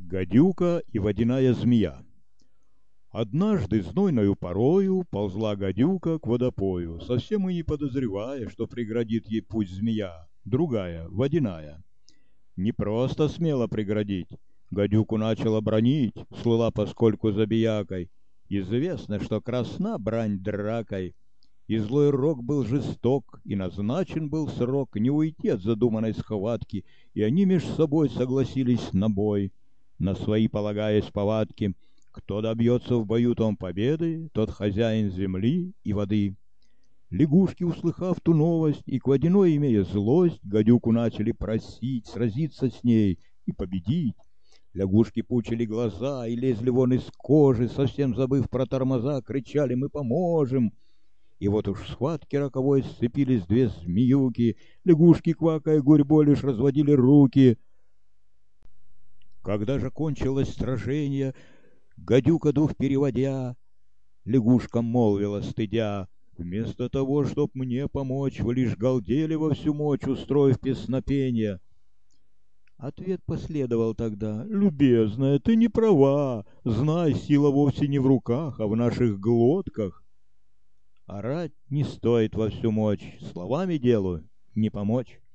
Гадюка и водяная змея. Однажды знойною порою ползла гадюка к водопою, совсем и не подозревая, что преградит ей путь змея, другая, водяная. Не просто смело преградить, гадюку начала бранить, слыла поскольку забиякой. Известно, что красна брань дракой, и злой рок был жесток, и назначен был срок не уйти от задуманной схватки, и они меж собой согласились на бой, на свои полагаясь повадки. Кто добьется в бою том победы, тот хозяин земли и воды. Лягушки, услыхав ту новость и к водяной имея злость, гадюку начали просить сразиться с ней и победить. Лягушки пучили глаза и лезли вон из кожи, совсем забыв про тормоза, кричали: «Мы поможем!» И вот уж в схватке роковой сцепились две змеюки, лягушки, квакая гурьбой, лишь разводили руки. Когда же кончилось сражение, гадюка дух переводя, лягушкам молвила стыдя: «Вместо того, чтоб мне помочь, вы лишь галдели во всю мочь, устроив песнопение». Ответ последовал тогда: «Любезная, ты не права, знай, сила вовсе не в руках, а в наших глотках. Орать не стоит во всю мочь, словами делу не помочь».